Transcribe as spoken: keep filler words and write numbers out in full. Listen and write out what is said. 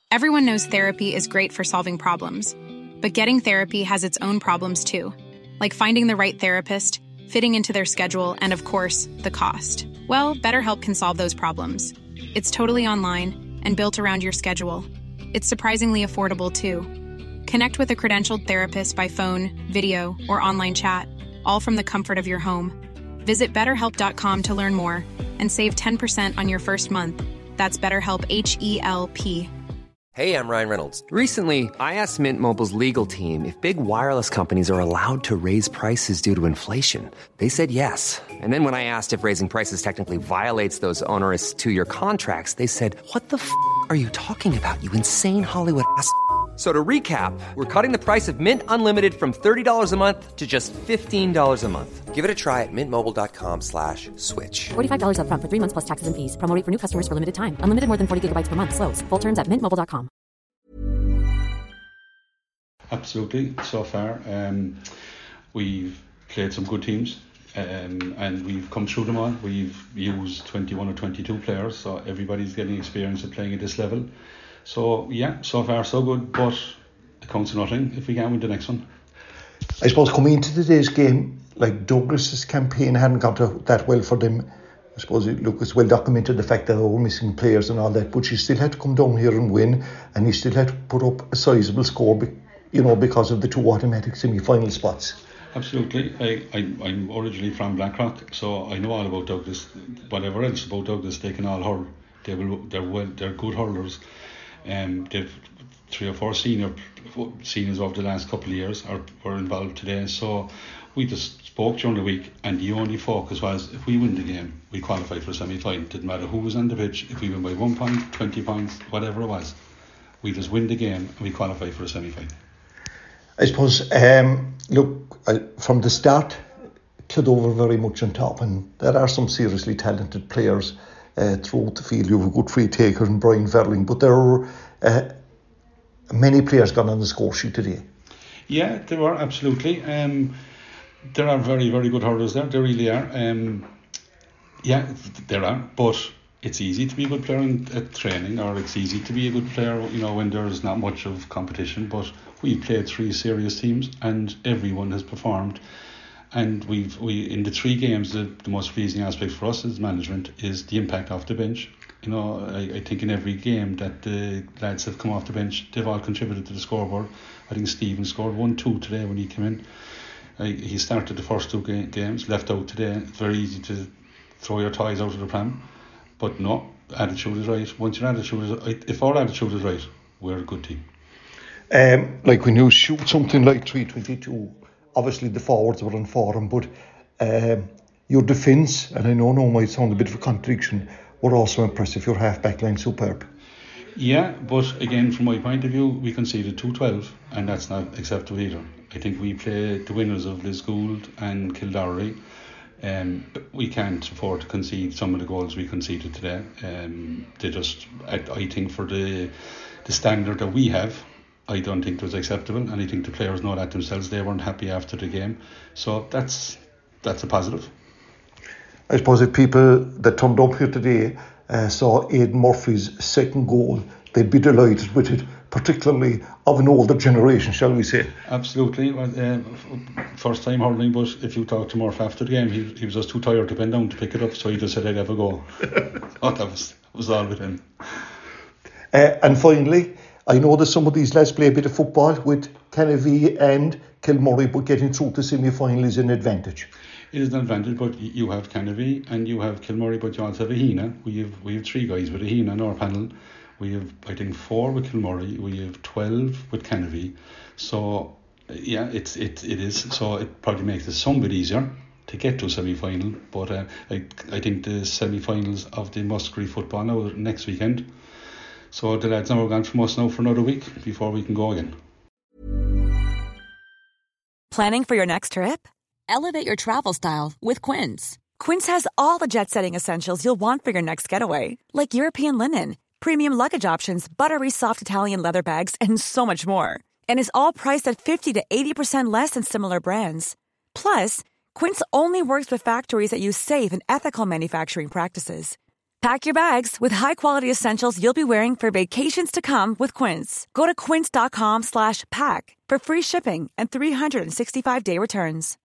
Everyone knows therapy is great for solving problems, but getting therapy has its own problems too, like finding the right therapist, fitting into their schedule, and of course, the cost. Well, BetterHelp can solve those problems. It's totally online and built around your schedule. It's surprisingly affordable too. Connect with a credentialed therapist by phone, video, or online chat, all from the comfort of your home. Visit better help dot com to learn more and save ten percent on your first month. That's BetterHelp, H E L P. Hey, I'm Ryan Reynolds. Recently, I asked Mint Mobile's legal team if big wireless companies are allowed to raise prices due to inflation. They said yes. And then when I asked if raising prices technically violates those onerous two-year contracts, they said, what the f*** are you talking about, you insane Hollywood ass f- So to recap, we're cutting the price of Mint Unlimited from thirty dollars a month to just fifteen dollars a month. Give it a try at mintmobile.com slash switch. forty-five dollars up front for three months plus taxes and fees. Promo rate for new customers for limited time. Unlimited more than forty gigabytes per month. Slows full terms at mint mobile dot com. Absolutely. So far, um, we've played some good teams, um, and we've come through them all. We've used twenty-one or twenty-two players, so everybody's getting experience of playing at this level. So yeah, so far so good, but it counts for nothing if we can't win the next one. I suppose coming into today's game, like Douglas's campaign hadn't gone to that well for them. I suppose it look it's well documented the fact that they were missing players and all that, but you still had to come down here and win, and you still had to put up a sizable score, you know, because of the two automatic semi-final spots. Absolutely. I, I, I'm originally from Blackrock, so I know all about Douglas. Whatever else about Douglas, they can all hurl. They will. They're well. They're good hurlers. Um, they've three or four senior seniors over the last couple of years are were involved today. So we just spoke during the week, and the only focus was if we win the game, we qualify for a semi-final. Didn't matter who was on the pitch. If we win by one point, twenty points, whatever it was, we just win the game and we qualify for a semi-final. I suppose, um, look, uh, from the start, Clodover very much on top, and there are some seriously talented players uh, throughout the field. You have a good free taker in Brian Verling, but there are uh, many players gone on the score sheet today. Yeah, there are, absolutely. Um, there are very, very good hurlers there, there really are. Um, yeah, there are, but it's easy to be a good player in, at training, or it's easy to be a good player, you know, when there's not much of competition. But we played three serious teams, and everyone has performed. And we've we in the three games, the, the most pleasing aspect for us as management is the impact off the bench. You know, I, I think in every game that the lads have come off the bench, they've all contributed to the scoreboard. I think Stephen scored one two today when he came in. I, he started the first two ga- games, left out today. It's very easy to throw your toys out of the pram. But no, attitude is right. Once your attitude is right, if our attitude is right, we're a good team. Um, like when you shoot something like three twenty-two, obviously the forwards were on form, but um, your defence, and I know now might sound a bit of a contradiction, were also impressive. Your half-back line superb. Yeah, but again, from my point of view, we conceded two twelve, and that's not acceptable either. I think we played the winners of Lisgould and Kildare. Um, we can't afford to concede some of the goals we conceded today. Um, they just, I, I think for the the standard that we have, I don't think it was acceptable, and I think the players know that themselves. They weren't happy after the game, so that's that's a positive. I suppose if people that turned up here today uh, saw Aidan Murphy's second goal, they'd be delighted with it, particularly of an older generation, shall we say? Absolutely. Well, uh, first time hurling, but if you talk to Murphy after the game, he, he was just too tired to bend down to pick it up, so he just said I'd have a go. Oh, that was, was all with him. Uh, and finally, I know that some of these lads play a bit of football with Kennedy and Kilmurray, but getting through to semi-final is an advantage. It is an advantage, but you have Kennedy and you have Kilmurray, but you also have Ahina. We have we have three guys with Ahina in our panel. We have, I think, four with Kilmurray. We have twelve with Kennedy. So, yeah, it's it it is. So it probably makes it some bit easier to get to a semi-final. But uh, I I think the semi-finals of the Muskerry football now next weekend. So the lads now are gone from us now for another week before we can go again. Planning for your next trip? Elevate your travel style with Quince. Quince has all the jet-setting essentials you'll want for your next getaway, like European linen, premium luggage options, buttery soft Italian leather bags, and so much more. And is all priced at fifty to eighty percent less than similar brands. Plus, Quince only works with factories that use safe and ethical manufacturing practices. Pack your bags with high-quality essentials you'll be wearing for vacations to come with Quince. Go to quince.com slash pack for free shipping and three sixty-five day returns.